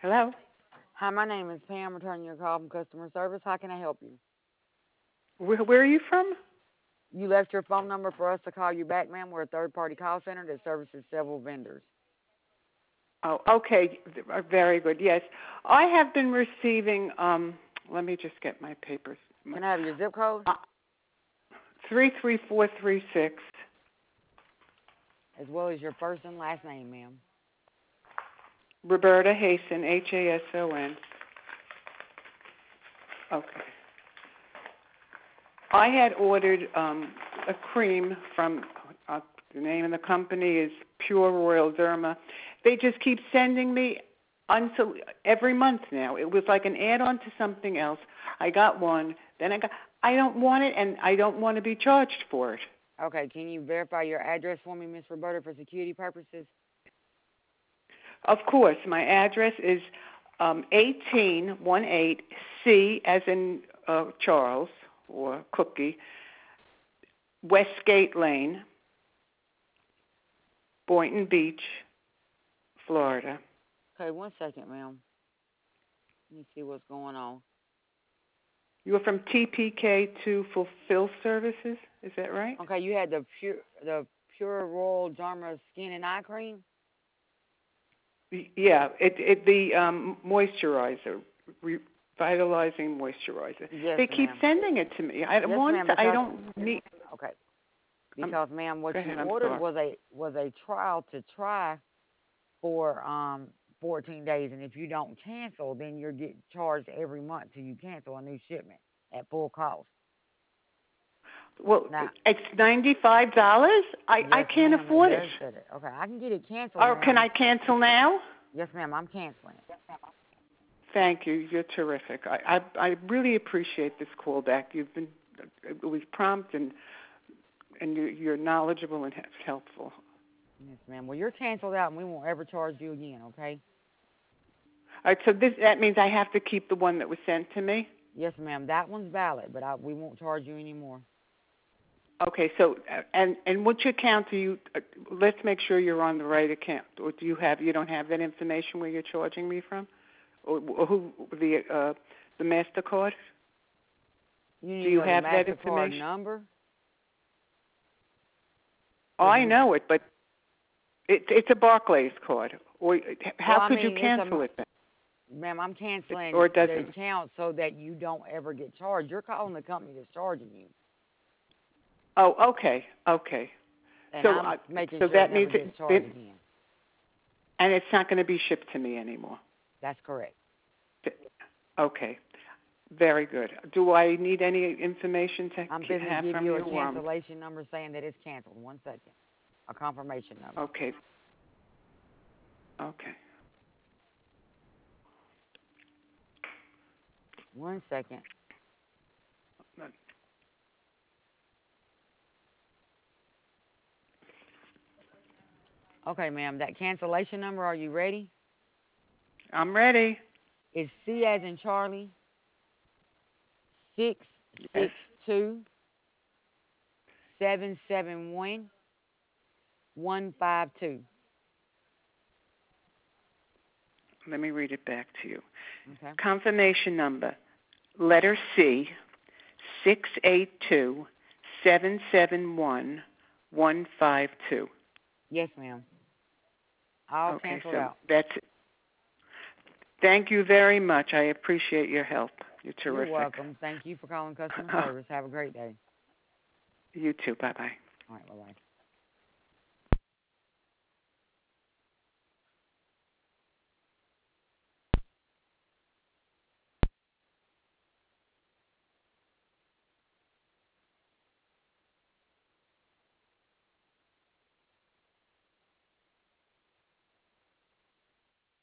Hello? Hi, my name is Pam, returning your call from customer service. How can I help you? Where are you from? You left your phone number for us to call you back, ma'am. We're a third-party call center that services several vendors. Oh, okay. Very good. Yes. I have been receiving, let me just get my papers. Can I have your zip code? 33436. As well as your first and last name, ma'am. Roberta Hason, Hason. Okay. I had ordered a cream from, the name of the company is Pure Royal Derma. They just keep sending me every month now. It was like an add-on to something else. I got one, then I don't want it, and I don't want to be charged for it. Okay, can you verify your address for me, Miss Roberta, for security purposes? Of course, my address is 1818 C, as in Charles or Cookie, Westgate Lane, Boynton Beach, Florida. Okay, 1 second, ma'am. Let me see what's going on. You are from TPK to Fulfill Services, is that right? Okay, you had the Pure Royal Derma Skin and Eye Cream? Yeah, the moisturizer, revitalizing moisturizer. Yes, They keep ma'am. sending it to me. I don't need. Okay. Because, ma'am, what you I'm ordered sorry. was a trial to try for 14 days, and if you don't cancel, then you're getting charged every month till you cancel a new shipment at full cost. Well, Now, it's $95. I yes, can't ma'am, it afford it. does say it. Okay, I can get it canceled, Or can ma'am. I cancel now? Yes, ma'am, I'm canceling it. Thank you. You're terrific. I really appreciate this call back. It was prompt and you're knowledgeable and helpful. Yes, ma'am. Well, you're canceled out, and we won't ever charge you again, okay? All right, so that means I have to keep the one that was sent to me? Yes, ma'am, that one's valid, but we won't charge you anymore. Okay, so and which account do you? Let's make sure you're on the right account. Or you don't have that information where you're charging me from, or who the Mastercard? You need Do you what, the have that MasterCard information? number? Oh, I know it, but it's a Barclays card. Or how could you cancel it then? Ma'am, I'm canceling Or it the doesn't? account so that you don't ever get charged. You're calling the company that's charging you, Oh, okay. and So I'm making so sure it that never means gets charged again. and it's not going to be shipped to me anymore. That's correct. Okay. Very good. Do I need any information to I'm going to have give from you a you? cancellation number saying that it's canceled. 1 second. A confirmation number. Okay. Okay. 1 second. Okay, ma'am. That cancellation number, are you ready? I'm ready. It's C as in Charlie, six Yes. six two 771 152. Let me read it back to you. Okay. Confirmation number, letter C, 682-771-152. Yes, ma'am. I'll Okay, cancel it so out. that's it. Thank you very much. I appreciate your help. You're You're terrific. welcome. Thank you for calling customer service. Have a great day. You too. Bye-bye. All right, bye-bye.